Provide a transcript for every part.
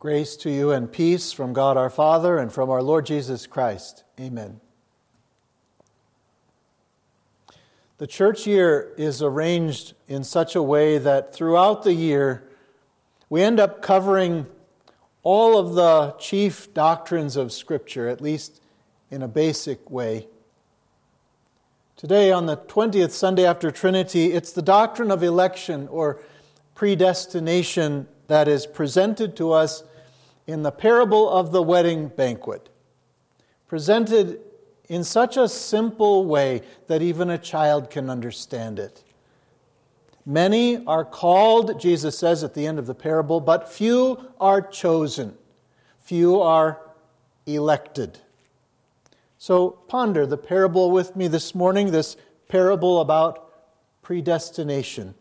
Grace to you and peace from God our Father and from our Lord Jesus Christ. Amen. The church year is arranged in such a way that throughout the year we end up covering all of the chief doctrines of Scripture, at least in a basic way. Today, on the 20th Sunday after Trinity, it's the doctrine of election or predestination that is presented to us in the parable of the wedding banquet, presented in such a simple way that even a child can understand it. Many are called, Jesus says at the end of the parable, but few are chosen. Few are elected. So ponder the parable with me this morning, this parable about predestination.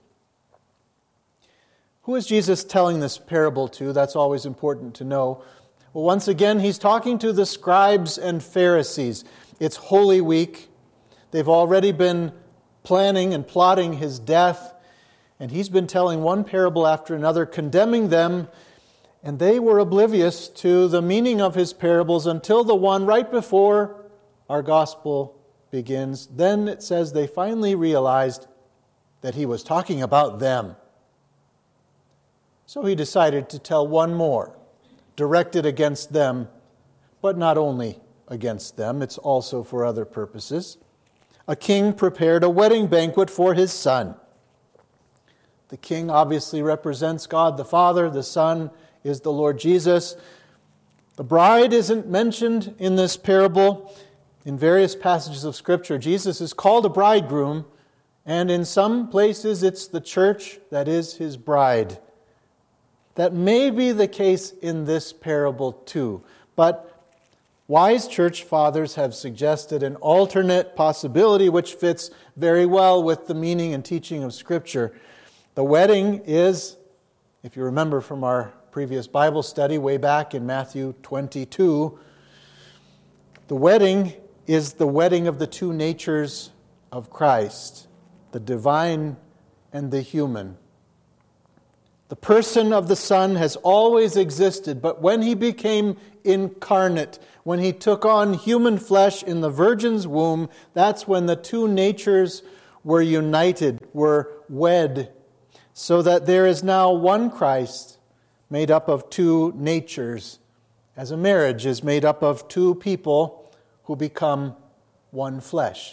Who is Jesus telling this parable to? That's always important to know. Well, once again, he's talking to the scribes and Pharisees. It's Holy Week. They've already been planning and plotting his death, and he's been telling one parable after another, condemning them, and they were oblivious to the meaning of his parables until the one right before our gospel begins. Then it says they finally realized that he was talking about them. So he decided to tell one more, directed against them, but not only against them, it's also for other purposes. A king prepared a wedding banquet for his son. The king obviously represents God the Father. The Son is the Lord Jesus. The bride isn't mentioned in this parable. In various passages of Scripture, Jesus is called a bridegroom, and in some places it's the church that is his bride. That may be the case in this parable too, but wise church fathers have suggested an alternate possibility which fits very well with the meaning and teaching of Scripture. The wedding is, if you remember from our previous Bible study way back in Matthew 22, the wedding is the wedding of the two natures of Christ, the divine and the human. The person of the Son has always existed, but when he became incarnate, when he took on human flesh in the virgin's womb, that's when the two natures were united, were wed, so that there is now one Christ made up of two natures, as a marriage is made up of two people who become one flesh.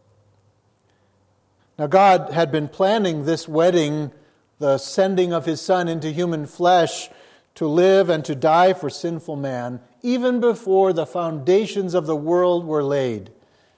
Now God had been planning this wedding, the sending of his Son into human flesh to live and to die for sinful man, even before the foundations of the world were laid.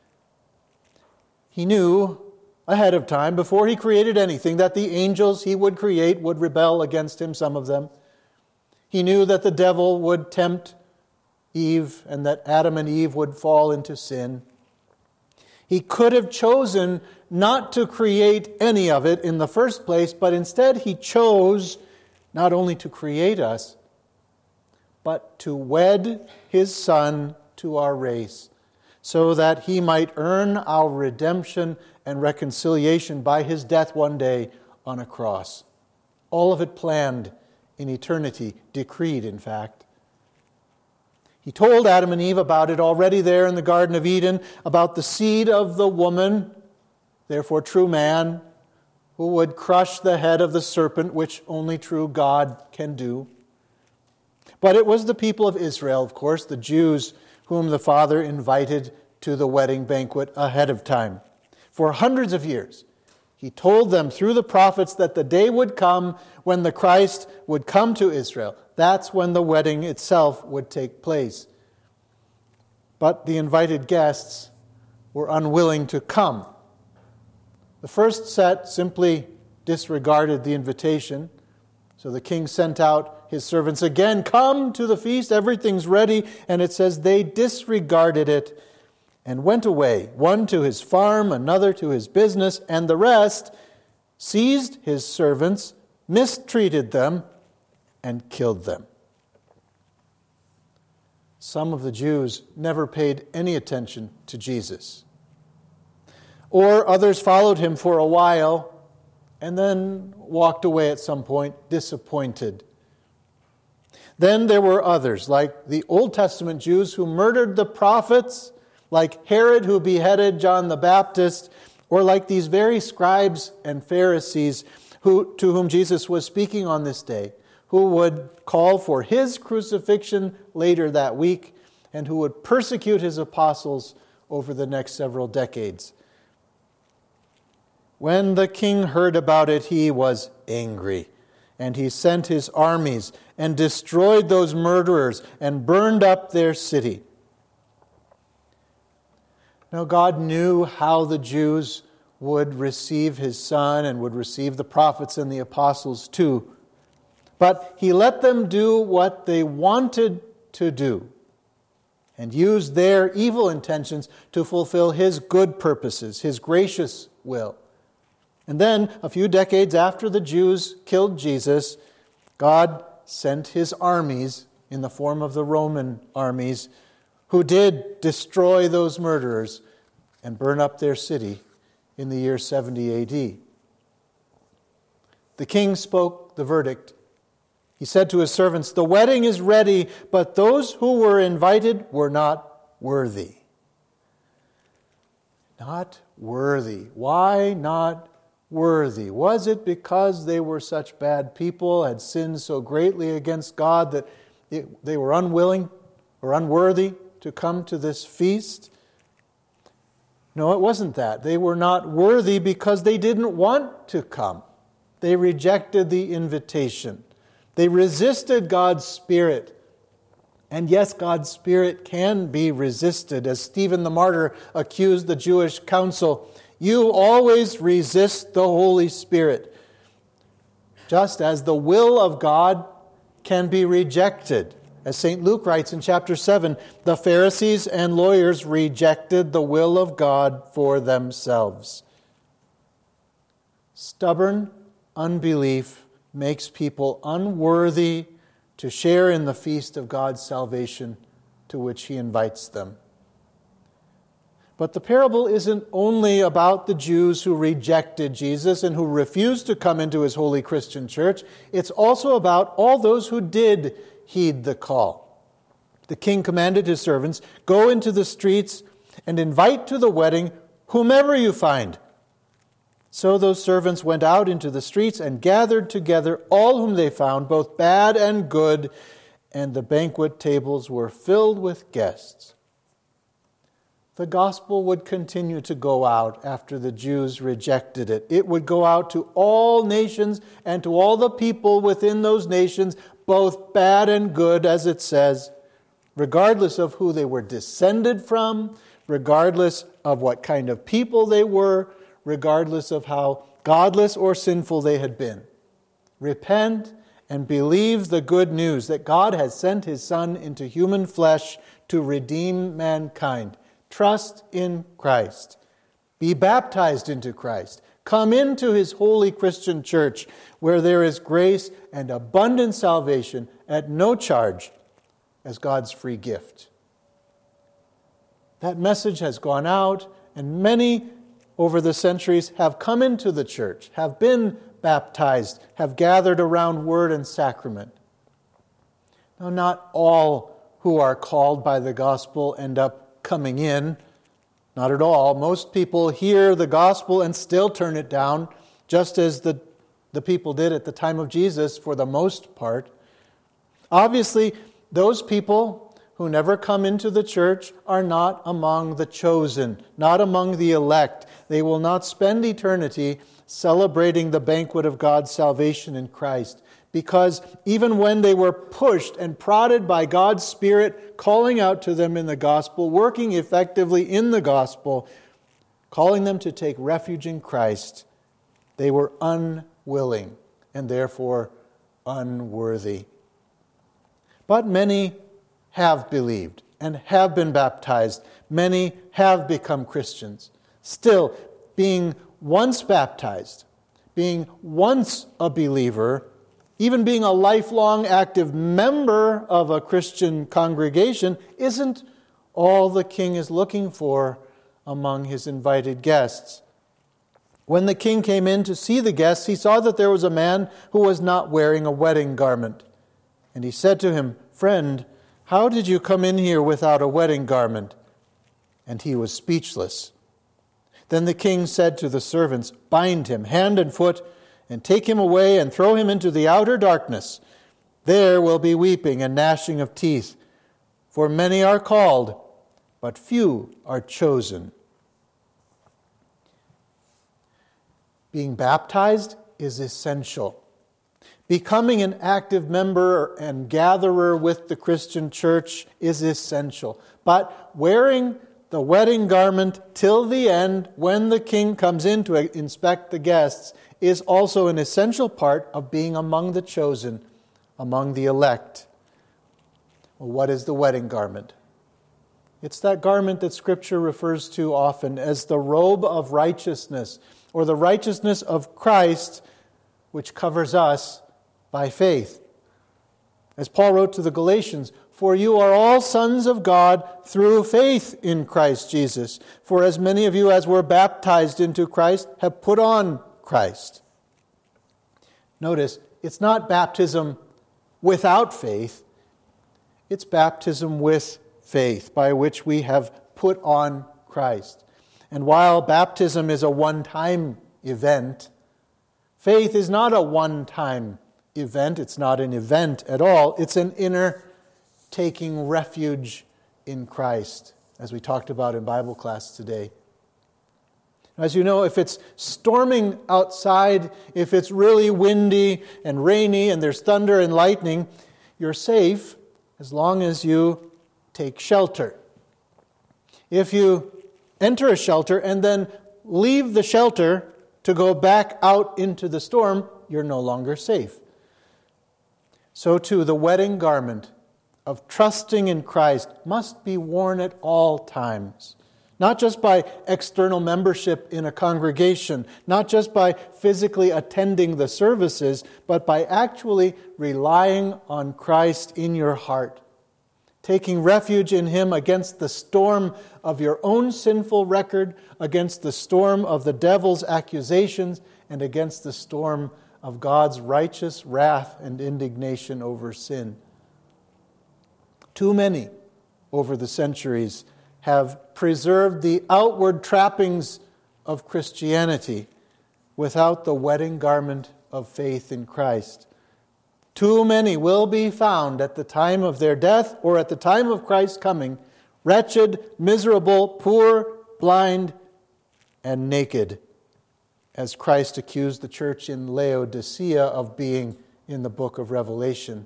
He knew ahead of time, before he created anything, that the angels he would create would rebel against him, some of them. He knew that the devil would tempt Eve and that Adam and Eve would fall into sin. He could have chosen not to create any of it in the first place, but instead he chose not only to create us, but to wed his Son to our race, so that he might earn our redemption and reconciliation by his death one day on a cross. All of it planned in eternity, decreed in fact. He told Adam and Eve about it already there in the Garden of Eden, about the seed of the woman, therefore true man, who would crush the head of the serpent, which only true God can do. But it was the people of Israel, of course, the Jews, whom the Father invited to the wedding banquet ahead of time. For hundreds of years, he told them through the prophets that the day would come when the Christ would come to Israel. That's when the wedding itself would take place. But the invited guests were unwilling to come. The first set simply disregarded the invitation. So the king sent out his servants again, "Come to the feast, everything's ready." And it says they disregarded it and went away, one to his farm, another to his business, and the rest seized his servants, mistreated them, and killed them. Some of the Jews never paid any attention to Jesus. Or others followed him for a while and then walked away at some point disappointed. Then there were others, like the Old Testament Jews who murdered the prophets, like Herod who beheaded John the Baptist, or like these very scribes and Pharisees to whom Jesus was speaking on this day, who would call for his crucifixion later that week and who would persecute his apostles over the next several decades. When the king heard about it, he was angry, and he sent his armies and destroyed those murderers and burned up their city. Now God knew how the Jews would receive his son and would receive the prophets and the apostles too. But he let them do what they wanted to do and used their evil intentions to fulfill his good purposes, his gracious will. And then, a few decades after the Jews killed Jesus, God sent his armies in the form of the Roman armies who did destroy those murderers and burn up their city in the year 70 A.D. The king spoke the verdict. He said to his servants, "The wedding is ready, but those who were invited were not worthy." Not worthy. Why not worthy? Was it because they were such bad people, had sinned so greatly against God that they were unwilling or unworthy to come to this feast? No, it wasn't that. They were not worthy because they didn't want to come. They rejected the invitation. They resisted God's Spirit. And yes, God's Spirit can be resisted. As Stephen the Martyr accused the Jewish council, "You always resist the Holy Spirit." Just as the will of God can be rejected. As St. Luke writes in chapter 7, the Pharisees and lawyers rejected the will of God for themselves. Stubborn unbelief makes people unworthy to share in the feast of God's salvation to which he invites them. But the parable isn't only about the Jews who rejected Jesus and who refused to come into his holy Christian church. It's also about all those who did heed the call. The king commanded his servants, "Go into the streets and invite to the wedding whomever you find." So those servants went out into the streets and gathered together all whom they found, both bad and good, and the banquet tables were filled with guests. The gospel would continue to go out after the Jews rejected it. It would go out to all nations and to all the people within those nations, both bad and good, as it says, regardless of who they were descended from, regardless of what kind of people they were, regardless of how godless or sinful they had been. Repent and believe the good news that God has sent his Son into human flesh to redeem mankind. Trust in Christ. Be baptized into Christ. Come into his holy Christian church where there is grace and abundant salvation at no charge as God's free gift. That message has gone out, and many over the centuries have come into the church, have been baptized, have gathered around word and sacrament. Now, not all who are called by the gospel end up coming in. Not at all. Most people hear the gospel and still turn it down, just as the people did at the time of Jesus for the most part. Obviously, those people who never come into the church are not among the chosen, not among the elect. They will not spend eternity celebrating the banquet of God's salvation in Christ, because even when they were pushed and prodded by God's Spirit, calling out to them in the gospel, working effectively in the gospel, calling them to take refuge in Christ, they were unwilling and therefore unworthy. But many have believed and have been baptized. Many have become Christians. Still, being once baptized, being once a believer, even being a lifelong active member of a Christian congregation isn't all the king is looking for among his invited guests. When the king came in to see the guests, he saw that there was a man who was not wearing a wedding garment. And he said to him, "Friend, how did you come in here without a wedding garment?" And he was speechless. Then the king said to the servants, "Bind him hand and foot, and take him away and throw him into the outer darkness. There will be weeping and gnashing of teeth, for many are called, but few are chosen." Being baptized is essential. Becoming an active member and gatherer with the Christian church is essential. But wearing the wedding garment till the end, when the king comes in to inspect the guests, is also an essential part of being among the chosen, among the elect. Well, what is the wedding garment? It's that garment that Scripture refers to often as the robe of righteousness, or the righteousness of Christ, which covers us by faith. As Paul wrote to the Galatians, "For you are all sons of God through faith in Christ Jesus. For as many of you as were baptized into Christ have put on Christ." Notice, it's not baptism without faith. It's baptism with faith, by which we have put on Christ. And while baptism is a one-time event, faith is not a one-time event. It's not an event at all. It's an inner taking refuge in Christ, as we talked about in Bible class today. As you know, if it's storming outside, if it's really windy and rainy and there's thunder and lightning, you're safe as long as you take shelter. If you enter a shelter and then leave the shelter to go back out into the storm, you're no longer safe. So too, the wedding garment of trusting in Christ must be worn at all times. Not just by external membership in a congregation, not just by physically attending the services, but by actually relying on Christ in your heart. Taking refuge in Him against the storm of your own sinful record, against the storm of the devil's accusations, and against the storm of God's righteous wrath and indignation over sin. Too many over the centuries have preserved the outward trappings of Christianity without the wedding garment of faith in Christ. Too many will be found at the time of their death or at the time of Christ's coming, wretched, miserable, poor, blind, and naked, as Christ accused the church in Laodicea of being in the book of Revelation.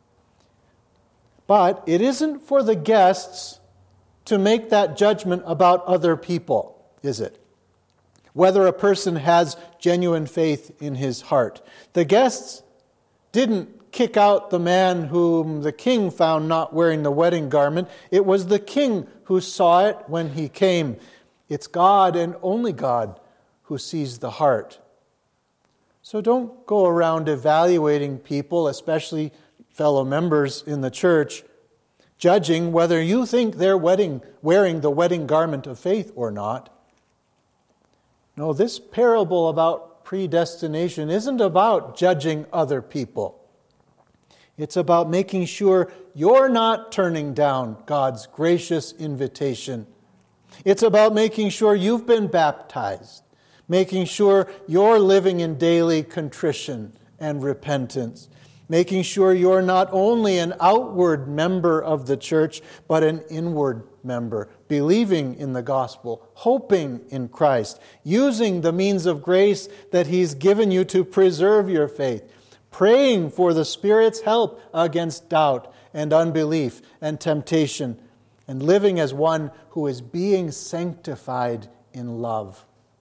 But it isn't for the guests to make that judgment about other people, is it? Whether a person has genuine faith in his heart. The guests didn't kick out the man whom the king found not wearing the wedding garment. It was the king who saw it when he came. It's God and only God who sees the heart. So don't go around evaluating people, especially fellow members in the church, judging whether you think they're wearing the wedding garment of faith or not. No, this parable about predestination isn't about judging other people. It's about making sure you're not turning down God's gracious invitation. It's about making sure you've been baptized, making sure you're living in daily contrition and repentance, making sure you're not only an outward member of the church, but an inward member, believing in the gospel, hoping in Christ, using the means of grace that He's given you to preserve your faith, praying for the Spirit's help against doubt and unbelief and temptation, and living as one who is being sanctified in love.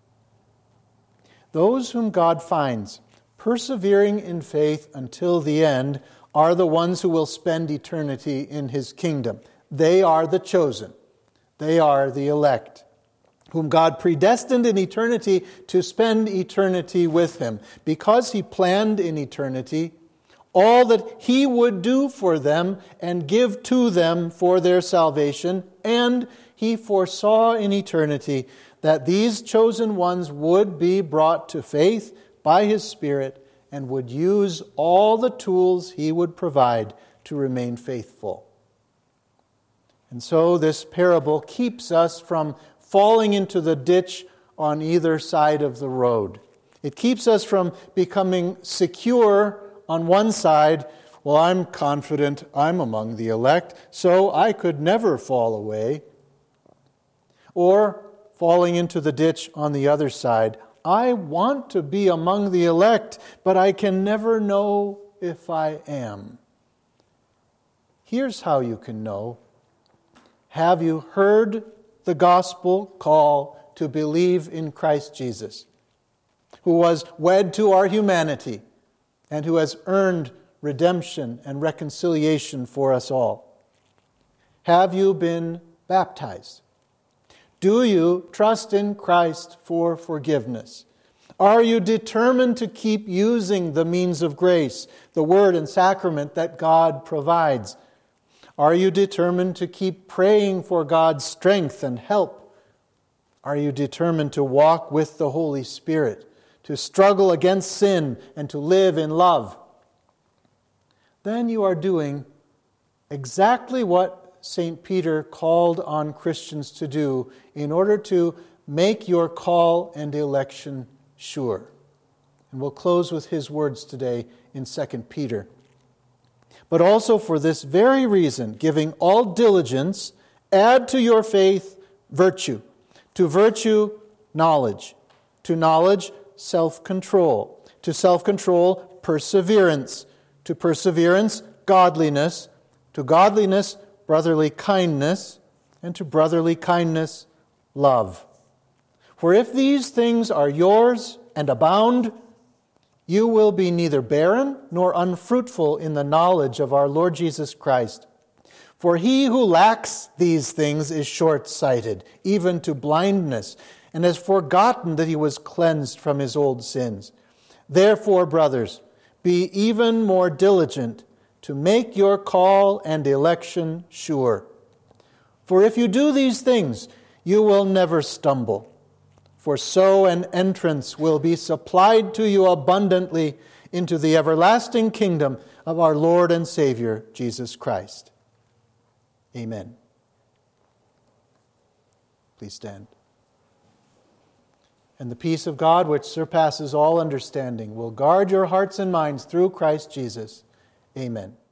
Those whom God finds persevering in faith until the end are the ones who will spend eternity in His kingdom. They are the chosen. They are the elect, whom God predestined in eternity to spend eternity with Him, because He planned in eternity all that He would do for them and give to them for their salvation, and He foresaw in eternity that these chosen ones would be brought to faith by His Spirit and would use all the tools He would provide to remain faithful. And so this parable keeps us from falling into the ditch on either side of the road. It keeps us from becoming secure on one side. Well, I'm confident I'm among the elect, so I could never fall away. Or falling into the ditch on the other side. I want to be among the elect, but I can never know if I am. Here's how you can know. Have you heard the gospel call to believe in Christ Jesus, who was wed to our humanity and who has earned redemption and reconciliation for us all? Have you been baptized? Do you trust in Christ for forgiveness? Are you determined to keep using the means of grace, the word and sacrament that God provides? Are you determined to keep praying for God's strength and help? Are you determined to walk with the Holy Spirit, to struggle against sin and to live in love? Then you are doing exactly what St. Peter called on Christians to do in order to make your call and election sure. And we'll close with his words today in 2 Peter. But also for this very reason, giving all diligence, add to your faith virtue, to virtue knowledge, to knowledge self-control, to self-control perseverance, to perseverance godliness, to godliness brotherly kindness, and to brotherly kindness love. For if these things are yours and abound, you will be neither barren nor unfruitful in the knowledge of our Lord Jesus Christ. For he who lacks these things is short-sighted, even to blindness, and has forgotten that he was cleansed from his old sins. Therefore, brothers, be even more diligent to make your call and election sure. For if you do these things, you will never stumble. For so an entrance will be supplied to you abundantly into the everlasting kingdom of our Lord and Savior, Jesus Christ. Amen. Please stand. And the peace of God, which surpasses all understanding, will guard your hearts and minds through Christ Jesus. Amen.